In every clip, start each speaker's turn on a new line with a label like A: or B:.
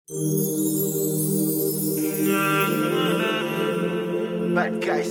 A: Bad guys.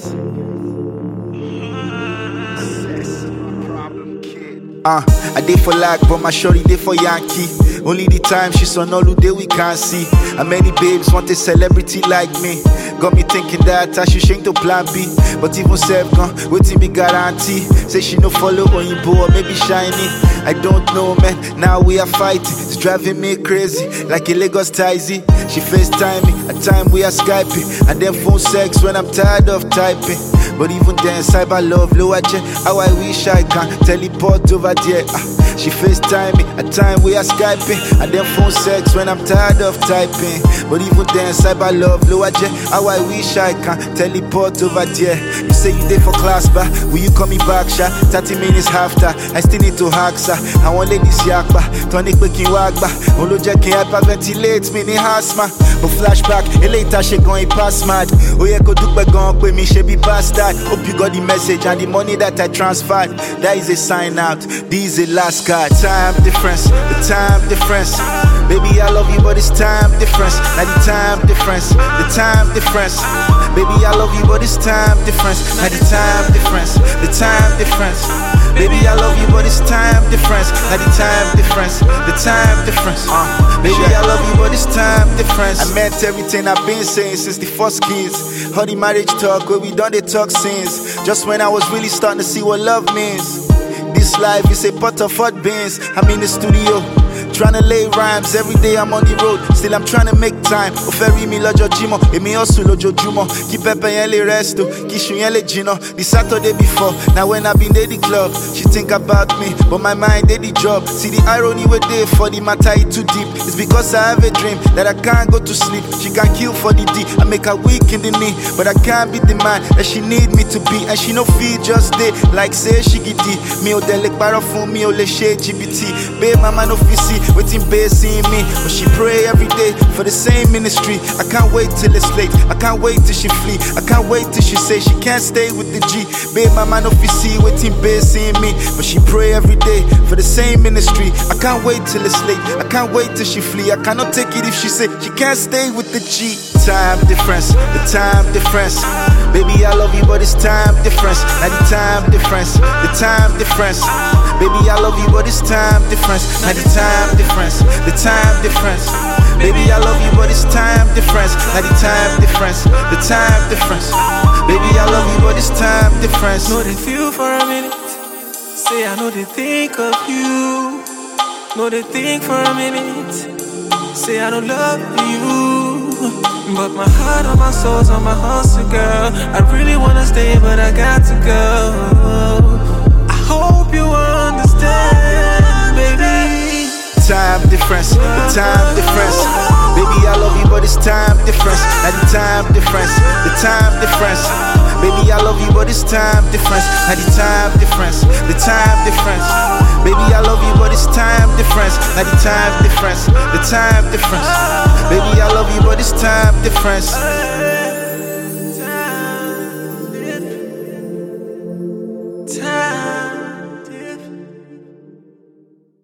A: Problem kid. I did for lag, but my shorty did for Yankee. Only the time she's on holiday we can't see. And many babes want a celebrity like me. Got me thinking that I should change to plan B. But even self gone, waiting be guarantee. Say she no follow Oyinbo or maybe shiny. I don't know, man, now we are fighting. It's driving me crazy, like a Lagos Taxi. She FaceTime me, at time we are Skyping. And then phone sex when I'm tired of typing. But even then, cyber love, lower jet. How I wish I can teleport over there. She FaceTime me, at time we are Skyping. And then phone sex when I'm tired of typing. But even then, cyber love, lower jet. How I wish I can teleport over there. You say you there for class, but will you call me back, sha? 30 minutes after, I still need to hack, sir. I want ladies yakba, tonic baking wagba. Olo jacking hyperventilate, me ni asthma. But flashback, a later she going past mad. Oh yeah, go do back on with me, she be bastard. Hope you got the message and the money that I transferred. That is a sign out, this is a last card. Time difference, the time difference. Baby, I love you, but it's time difference. Now the time difference, the time difference. Baby, I love you, but it's time difference. Now the time difference, the time difference. Baby, I love you, but it's time difference. Now the time difference, the time difference. Baby, I love you, but it's time difference. I meant everything I've been saying since the first kids. All the marriage talk, where we done the talk since. Just when I was really starting to see what love means. This life is a pot of hot beans. I'm in the studio, tryna lay rhymes. Every day I'm on the road, still I'm tryna make time. O ferry mi lọ́jọ́ Jímọ̀, èmi hustle lójoojúmọ́. Kí pẹ́pẹ́ yẹn lè rest o, kí iṣu yẹn lè jiná. The Saturday before, now when I been at the club, she think about me, but my mind did the job. See the irony we dey for the matter it too deep. It's because I have a dream that I can't go to sleep. She can kill for the D, I make her weak in the knee, but I can't be the man that she need me to be. And she no feel just day, like say she giddy. Mi ò dẹ̀ lè parọ́ fún mi ò lè ṣe GBT. Babe, mama no fit see waiting base seeing me, but she pray every day for the same ministry. I can't wait till it's late, I can't wait till she flee, I can't wait till she say she can't stay with the G. Babe, mama no fit see waiting base seeing me, but she pray every day for the same ministry. I can't wait till it's late, I can't wait till she flee, I cannot take it if she say she can't stay with the G. Time difference, the time difference. Baby, I love you, but it's time difference. Now the time difference, the time difference. Baby, I love you, but it's time difference. Now the time difference, the time difference. Baby, I love you, but it's time difference. Now the time difference, the time difference. Baby, I love you, but it's time difference.
B: Know they feel for a minute. Say I know they think of you. Know they think for a minute. Say I don't love you, but my heart and my soul's on my hustle, girl. I really wanna stay, but I got to go. I hope you understand, baby.
A: Time difference, the time difference. Baby, I love you, but it's time difference. Now the time difference, the time difference. Baby, I love you, but it's time difference. Now the time difference, the time difference. Baby, I love you, but it's time difference. Now the time difference, the time difference. Baby, I love you, but it's time difference.